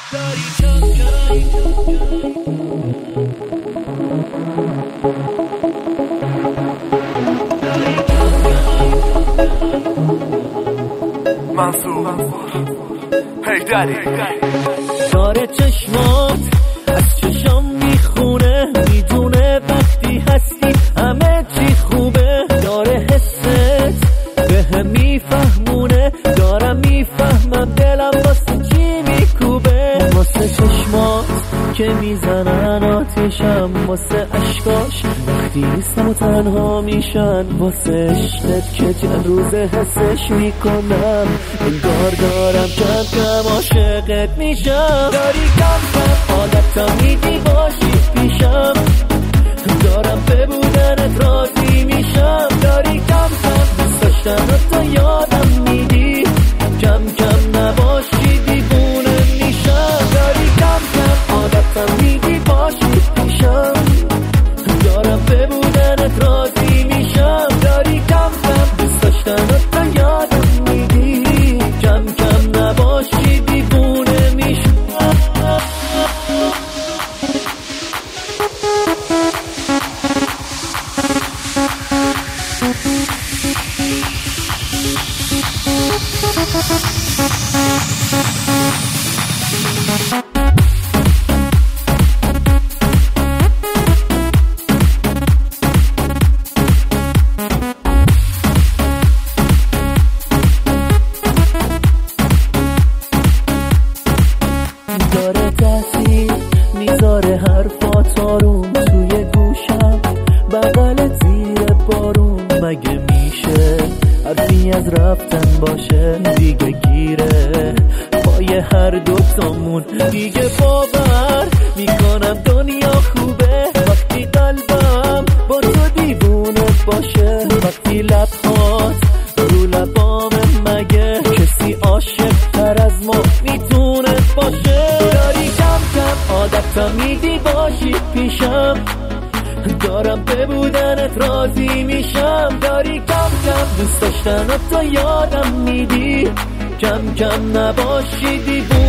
منصور هیدری داره چشمات از چشام میخونه، میدونه وقتی هستی همه چی خوبه. داره حست به هم میفهمونه، دارم میفهمم دلم واسه چی میکوبه. واسه چشمات که میزنن آتیشم، واسه عشقاش وقتی نیستم و تنها میشن، واسه عشقت که چند روز حسش میکنم، انگار دارم کم کم عاشقت میشم. داری کم کم عادتم میدی باشی پیشم، دارم به بودنت راضی میشم. داری کم کم دوست داشتن تا یادم میدی، کم کم نباشی دیوونه میشم. داری کم کم عادتم میدی باشی پیشم، دارم به بودنت راضی میشم. داری کم کم دوست داشتن تا یادم میدی، کم کم نباشی دیوونه میشم. داره تاثیر میذاره حرفات آروم توی گوشم، بغلت زیر بارون. مگه میشه حرفی از رفتن باشه؟ دیگه گیره پای هر دوتامون، دیگه باور میکنم دنیا خوبه وقتی قلبم با تو دیوونه باشه. وقتی لبهات رو لبامه، مگه کسی عاشق تر از ما میتونه باشه؟ داری کم کم عادتم میدی باشی پیشم، دارم به بودنت راضی میشم. داری کم کم دوست داشتن تا یادم میدی، کم کم نباشی دیوونه